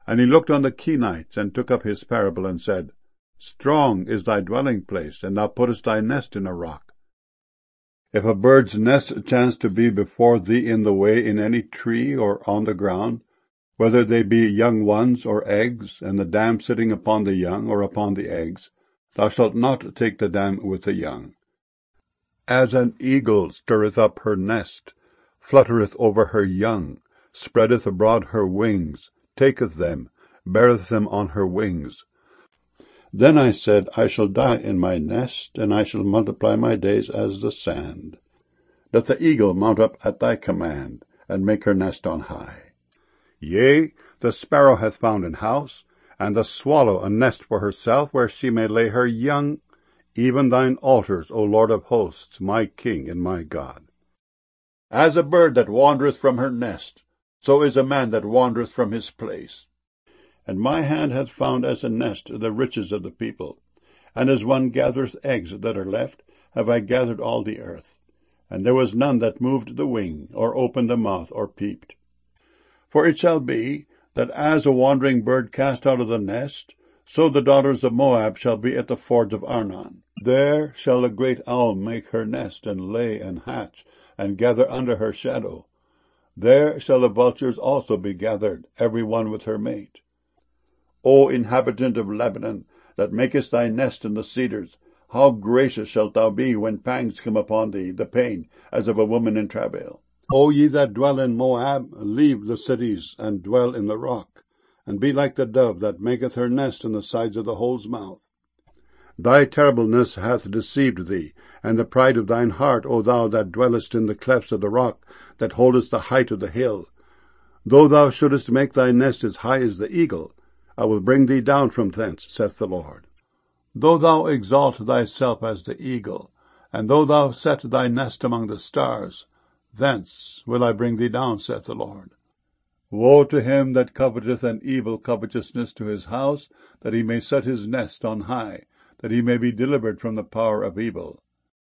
And he looked on the Kenites, and took up his parable, and said, Strong is thy dwelling place, and thou puttest thy nest in a rock. If a bird's nest chance to be before thee in the way in any tree or on the ground, whether they be young ones or eggs, and the dam sitting upon the young or upon the eggs, thou shalt not take the dam with the young. As an eagle stirreth up her nest, fluttereth over her young, spreadeth abroad her wings, taketh them, beareth them on her wings. Then I said, I shall die in my nest, and I shall multiply my days as the sand. Let the eagle mount up at thy command, and make her nest on high. Yea, the sparrow hath found an house, and the swallow a nest for herself, where she may lay her young, even thine altars, O Lord of hosts, my King and my God. As a bird that wandereth from her nest, so is a man that wandereth from his place. And my hand hath found as a nest the riches of the people, and as one gathereth eggs that are left, have I gathered all the earth. And there was none that moved the wing, or opened the mouth, or peeped. For it shall be, that as a wandering bird cast out of the nest, so the daughters of Moab shall be at the fords of Arnon. There shall a great owl make her nest, and lay, and hatch, and gather under her shadow. There shall the vultures also be gathered, every one with her mate. O inhabitant of Lebanon, that makest thy nest in the cedars, how gracious shalt thou be when pangs come upon thee, the pain, as of a woman in travail. O ye that dwell in Moab, leave the cities, and dwell in the rock, and be like the dove that maketh her nest in the sides of the hole's mouth. Thy terribleness hath deceived thee, and the pride of thine heart, O thou that dwellest in the clefts of the rock, that holdest the height of the hill. Though thou shouldest make thy nest as high as the eagle, I will bring thee down from thence, saith the Lord. Though thou exalt thyself as the eagle, and though thou set thy nest among the stars, thence will I bring thee down, saith the Lord. Woe to him that coveteth an evil covetousness to his house, that he may set his nest on high, that he may be delivered from the power of evil.